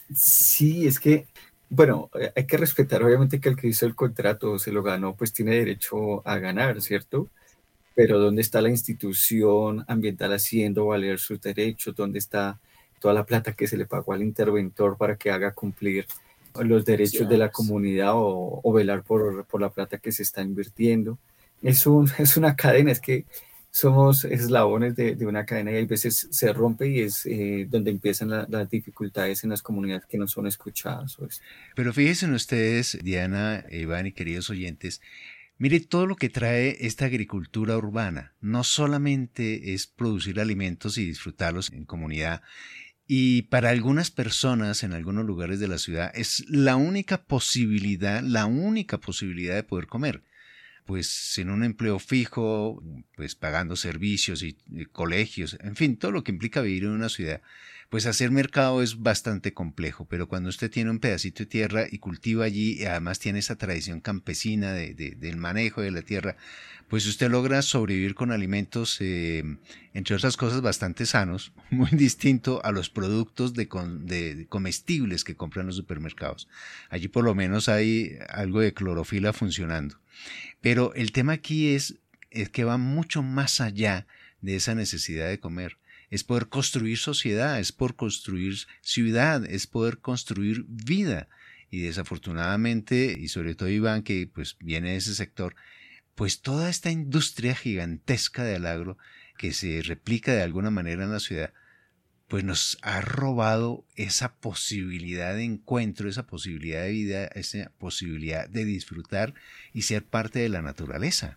Sí, es que, bueno, hay que respetar obviamente que el que hizo el contrato se lo ganó, pues tiene derecho a ganar, ¿cierto? Pero ¿dónde está la institución ambiental haciendo valer sus derechos? ¿Dónde está toda la plata que se le pagó al interventor para que haga cumplir los derechos de la comunidad o, o velar por, por la plata que se está invirtiendo? Es, un, es una cadena, es que somos eslabones de, de una cadena y a veces se rompe y es eh, donde empiezan la, las dificultades en las comunidades que no son escuchadas. O Pero fíjense ustedes, Diana, Iván y queridos oyentes, mire todo lo que trae esta agricultura urbana. No solamente es producir alimentos y disfrutarlos en comunidad, y para algunas personas en algunos lugares de la ciudad es la única posibilidad, la única posibilidad de poder comer. Pues sin un empleo fijo, pues pagando servicios y, y colegios, en fin, todo lo que implica vivir en una ciudad, pues hacer mercado es bastante complejo, pero cuando usted tiene un pedacito de tierra y cultiva allí, y además tiene esa tradición campesina de, de, del manejo de la tierra, pues usted logra sobrevivir con alimentos, eh, entre otras cosas, bastante sanos, muy distinto a los productos de, con, de, de comestibles que compran los supermercados. Allí por lo menos hay algo de clorofila funcionando. Pero el tema aquí es, es que va mucho más allá de esa necesidad de comer. Es poder construir sociedad, es poder construir ciudad, es poder construir vida. Y desafortunadamente, y sobre todo Iván, que pues viene de ese sector, pues toda esta industria gigantesca del agro que se replica de alguna manera en la ciudad, pues nos ha robado esa posibilidad de encuentro, esa posibilidad de vida, esa posibilidad de disfrutar y ser parte de la naturaleza.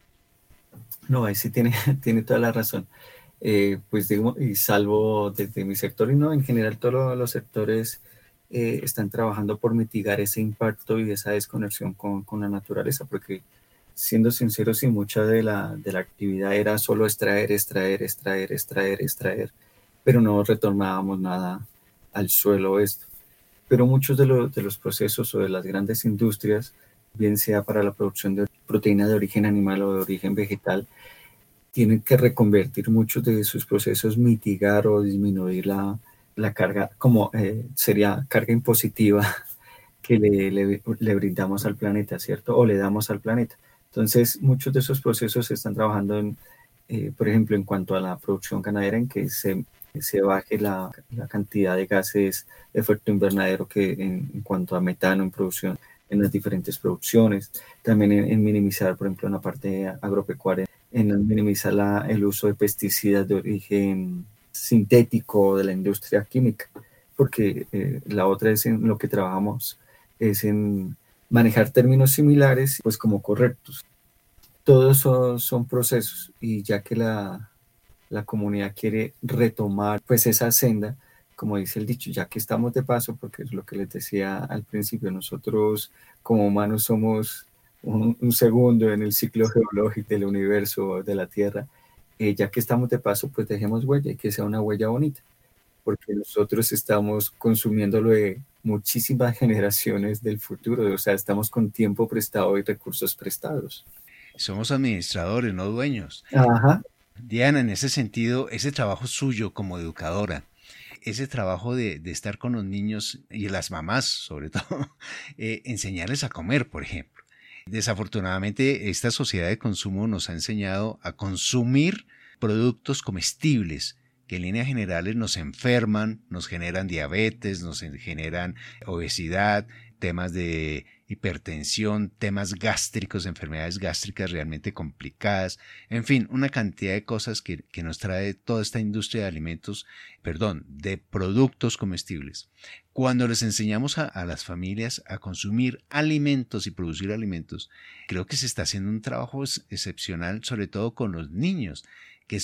No, ahí sí tiene, tiene toda la razón. Eh, pues digo, y salvo desde mi sector y no, en general todos los sectores eh, están trabajando por mitigar ese impacto y esa desconexión con, con la naturaleza, porque siendo sinceros, si mucha de la, de la actividad era solo extraer, extraer, extraer, extraer, extraer, pero no retornábamos nada al suelo esto. Pero muchos de, lo, de los procesos o de las grandes industrias, bien sea para la producción de proteína de origen animal o de origen vegetal, tienen que reconvertir muchos de sus procesos, mitigar o disminuir la, la carga, como eh, sería carga impositiva que le, le, le brindamos al planeta, ¿cierto? O le damos al planeta. Entonces, muchos de esos procesos se están trabajando, en, eh, por ejemplo, en cuanto a la producción ganadera, en que se, se baje la, la cantidad de gases de efecto invernadero que en, en cuanto a metano en producción, en las diferentes producciones. También en, en minimizar, por ejemplo, en la parte agropecuaria, en minimizar la, el uso de pesticidas de origen sintético de la industria química, porque eh, la otra es en lo que trabajamos, es en manejar términos similares pues como correctos. Todos son, son procesos y ya que la, la comunidad quiere retomar pues esa senda, como dice el dicho, ya que estamos de paso, porque es lo que les decía al principio, nosotros como humanos somos un, un segundo en el ciclo geológico del universo, de la Tierra, eh, ya que estamos de paso, pues dejemos huella y que sea una huella bonita, porque nosotros estamos consumiéndolo de muchísimas generaciones del futuro, o sea, estamos con tiempo prestado y recursos prestados. Somos administradores, no dueños. Ajá. Diana, en ese sentido, ese trabajo suyo como educadora, ese trabajo de, de estar con los niños y las mamás, sobre todo, eh, enseñarles a comer, por ejemplo. Desafortunadamente, esta sociedad de consumo nos ha enseñado a consumir productos comestibles que en líneas generales nos enferman, nos generan diabetes, nos generan obesidad, temas de hipertensión, temas gástricos, enfermedades gástricas realmente complicadas, en fin, una cantidad de cosas que, que nos trae toda esta industria de alimentos, perdón, de productos comestibles. Cuando les enseñamos a, a las familias a consumir alimentos y producir alimentos, creo que se está haciendo un trabajo excepcional, sobre todo con los niños, que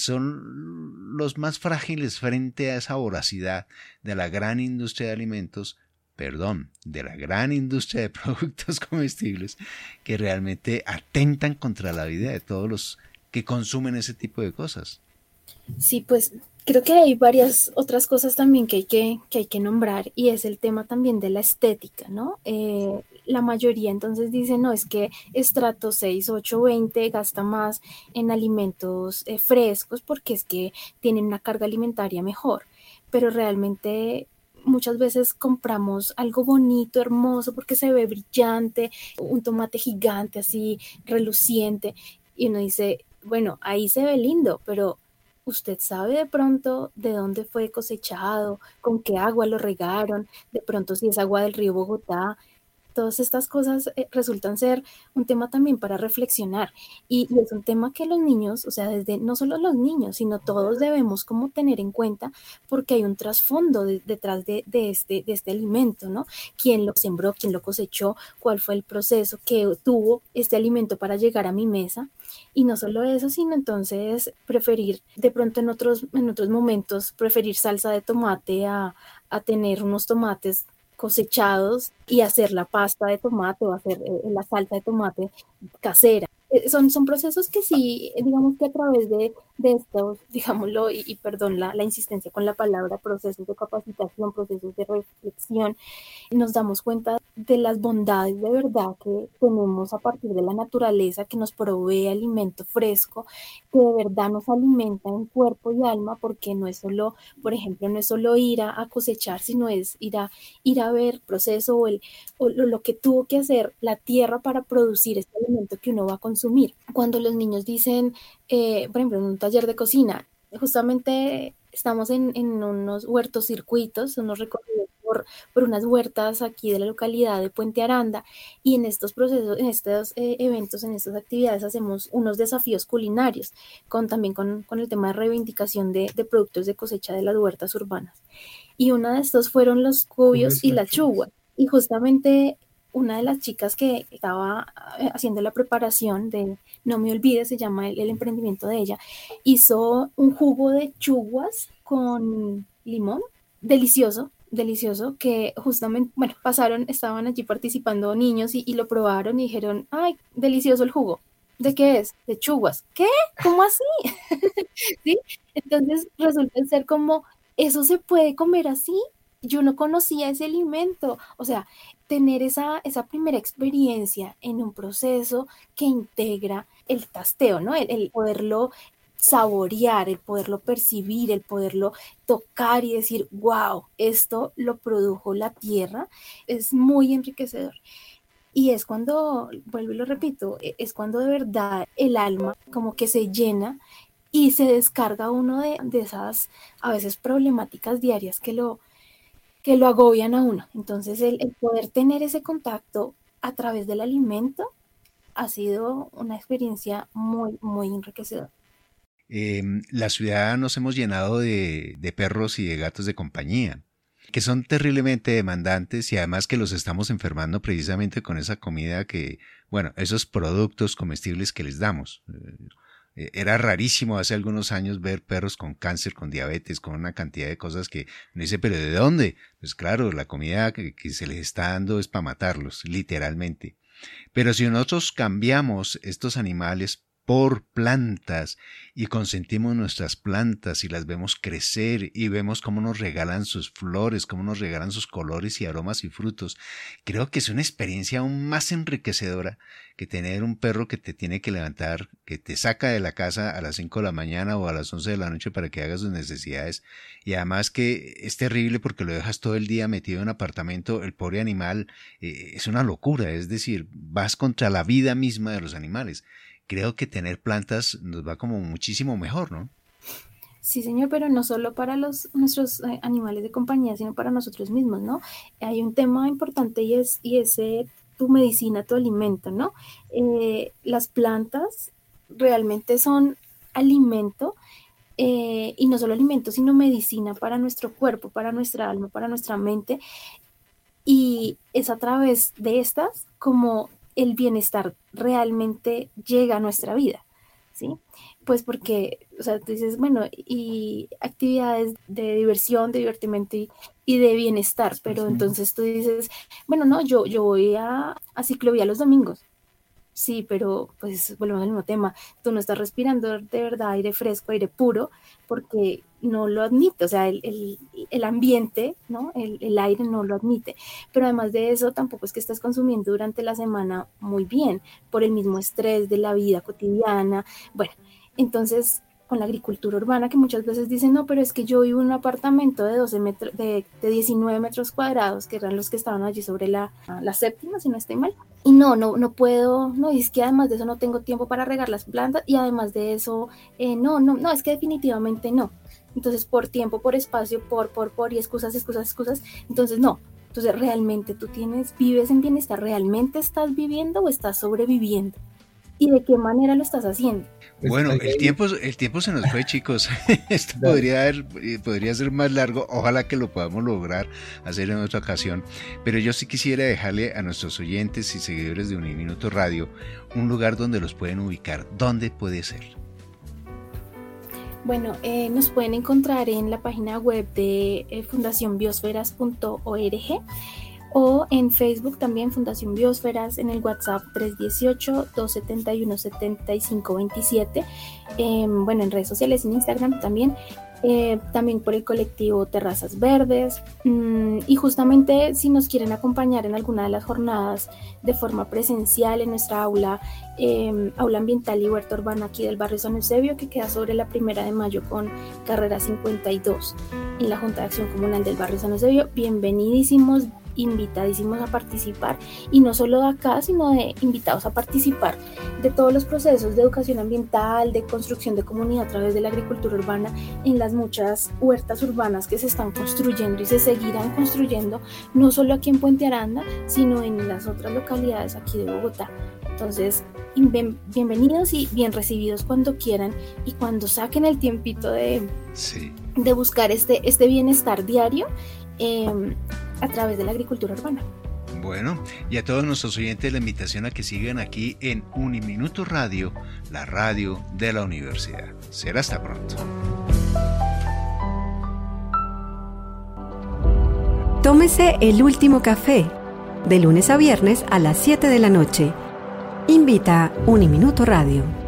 son los más frágiles frente a esa voracidad de la gran industria de alimentos, perdón, de la gran industria de productos comestibles que realmente atentan contra la vida de todos los que consumen ese tipo de cosas. Sí, pues creo que hay varias otras cosas también que hay que, que, hay que nombrar y es el tema también de la estética, ¿no? Eh, la mayoría entonces dice, no, es que estrato seis, ocho, veinte gasta más en alimentos eh, frescos porque es que tienen una carga alimentaria mejor, pero realmente muchas veces compramos algo bonito, hermoso, porque se ve brillante, un tomate gigante así, reluciente, y uno dice, bueno, ahí se ve lindo, pero ¿usted sabe de pronto de dónde fue cosechado, con qué agua lo regaron, de pronto si es agua del río Bogotá? Todas estas cosas eh, resultan ser un tema también para reflexionar y, y es un tema que los niños, o sea, desde no solo los niños, sino todos debemos como tener en cuenta porque hay un trasfondo de, detrás de, de, este, de este alimento, ¿no? ¿Quién lo sembró, quién lo cosechó, cuál fue el proceso que tuvo este alimento para llegar a mi mesa? Y no solo eso, sino entonces preferir de pronto en otros, en otros momentos, preferir salsa de tomate a, a tener unos tomates cosechados y hacer la pasta de tomate o hacer eh, la salsa de tomate casera. eh, son, son procesos que sí, digamos que a través de, de estos, digámoslo, y, y perdón la, la insistencia con la palabra, procesos de capacitación, procesos de reflexión, nos damos cuenta de las bondades de verdad que tenemos a partir de la naturaleza que nos provee alimento fresco, que de verdad nos alimenta en cuerpo y alma, porque no es solo, por ejemplo, no es solo ir a, a cosechar, sino es ir a, ir a ver proceso o, el, o lo, lo que tuvo que hacer la tierra para producir este alimento que uno va a consumir. Cuando los niños dicen, eh, por ejemplo, en un taller de cocina, justamente estamos en, en unos huertos circuitos, unos recorridos por, por unas huertas aquí de la localidad de Puente Aranda, y en estos procesos, en estos eh, eventos, en estas actividades hacemos unos desafíos culinarios, con, también con, con el tema de reivindicación de, de productos de cosecha de las huertas urbanas. Y uno de estos fueron los cubios y la chugua, y justamente una de las chicas que estaba haciendo la preparación de No Me Olvides, se llama el, el emprendimiento de ella, hizo un jugo de chuguas con limón, delicioso, delicioso, que justamente, bueno, pasaron, estaban allí participando niños y, y lo probaron y dijeron, ay, delicioso el jugo. ¿De qué es? De chuguas. ¿Qué? ¿Cómo así? ¿Sí? Entonces resulta ser como, ¿eso se puede comer así? Yo no conocía ese alimento. O sea, tener esa, esa primera experiencia en un proceso que integra el tasteo, ¿no? El, el poderlo saborear, el poderlo percibir, el poderlo tocar y decir, wow, esto lo produjo la tierra, es muy enriquecedor. Y es cuando, vuelvo y lo repito, es cuando de verdad el alma como que se llena y se descarga uno de, de esas a veces problemáticas diarias que lo, que lo agobian a uno. Entonces el, el poder tener ese contacto a través del alimento ha sido una experiencia muy, muy enriquecedora. Eh, la ciudad nos hemos llenado de, de perros y de gatos de compañía, que son terriblemente demandantes y además que los estamos enfermando precisamente con esa comida que, bueno, esos productos comestibles que les damos. Eh, era rarísimo hace algunos años ver perros con cáncer, con diabetes, con una cantidad de cosas que uno dice, ¿pero de dónde? Pues claro, la comida que, que se les está dando es para matarlos, literalmente. Pero si nosotros cambiamos estos animales por plantas y consentimos nuestras plantas y las vemos crecer y vemos cómo nos regalan sus flores, cómo nos regalan sus colores y aromas y frutos, creo que es una experiencia aún más enriquecedora que tener un perro que te tiene que levantar, que te saca de la casa a las cinco de la mañana o a las once de la noche para que haga sus necesidades, y además que es terrible porque lo dejas todo el día metido en un apartamento. El pobre animal eh, es una locura, es decir, vas contra la vida misma de los animales. Creo que tener plantas nos va como muchísimo mejor, ¿no? Sí, señor, pero no solo para los nuestros eh, animales de compañía, sino para nosotros mismos, ¿no? Hay un tema importante y es, y es eh, tu medicina, tu alimento, ¿no? Eh, las plantas realmente son alimento, eh, y no solo alimento, sino medicina para nuestro cuerpo, para nuestra alma, para nuestra mente, y es a través de estas como el bienestar realmente llega a nuestra vida, ¿sí? Pues porque, o sea, tú dices, bueno, y actividades de diversión, de divertimento y, y de bienestar, pero sí, entonces tú dices, bueno, no, yo, yo voy a, a ciclovía los domingos. Sí, pero pues volvemos al mismo tema, tú no estás respirando de verdad aire fresco, aire puro, porque no lo admite, o sea, el, el, el ambiente, ¿no? El, el aire no lo admite, pero además de eso tampoco es que estás consumiendo durante la semana muy bien, por el mismo estrés de la vida cotidiana. Bueno, entonces con la agricultura urbana, que muchas veces dicen, no, pero es que yo vivo en un apartamento de doce metros, de, de diecinueve metros cuadrados, que eran los que estaban allí sobre la, la séptima, si no estoy mal, y no, no, no puedo, no, y es que además de eso no tengo tiempo para regar las plantas, y además de eso, eh, no, no, no, es que definitivamente no. Entonces, por tiempo, por espacio, por, por, por, y excusas, excusas, excusas, entonces no. Entonces, realmente tú tienes, vives en bienestar, ¿realmente estás viviendo o estás sobreviviendo? ¿Y de qué manera lo estás haciendo? Bueno, el tiempo, el tiempo se nos fue, chicos. Esto podría, haber, podría ser más largo. Ojalá que lo podamos lograr hacer en otra ocasión. Pero yo sí quisiera dejarle a nuestros oyentes y seguidores de Uniminuto Radio un lugar donde los pueden ubicar. ¿Dónde puede ser? Bueno, eh, nos pueden encontrar en la página web de eh, fundación biosferas punto org, o en Facebook también Fundación Biosferas, en el WhatsApp tres uno ocho, dos siete uno, siete cinco dos siete, eh, bueno, en redes sociales, en Instagram también, eh, también por el colectivo Terrazas Verdes, mmm, y justamente si nos quieren acompañar en alguna de las jornadas de forma presencial en nuestra aula, eh, aula ambiental y huerta urbana aquí del barrio San Eusebio, que queda sobre la primera de mayo con carrera cincuenta y dos en la Junta de Acción Comunal del barrio San Eusebio, bienvenidísimos, invitadísimos a participar, y no solo de acá, sino de invitados a participar de todos los procesos de educación ambiental, de construcción de comunidad a través de la agricultura urbana, en las muchas huertas urbanas que se están construyendo y se seguirán construyendo, no solo aquí en Puente Aranda, sino en las otras localidades aquí de Bogotá. Entonces, bien, bienvenidos y bien recibidos cuando quieran y cuando saquen el tiempito de, sí. de buscar este, este bienestar diario eh, a través de la agricultura urbana. Bueno, y a todos nuestros oyentes la invitación a que sigan aquí en Uniminuto Radio, la radio de la universidad. Será hasta pronto. Tómese el último café, de lunes a viernes a las siete de la noche. Invita Uniminuto Radio.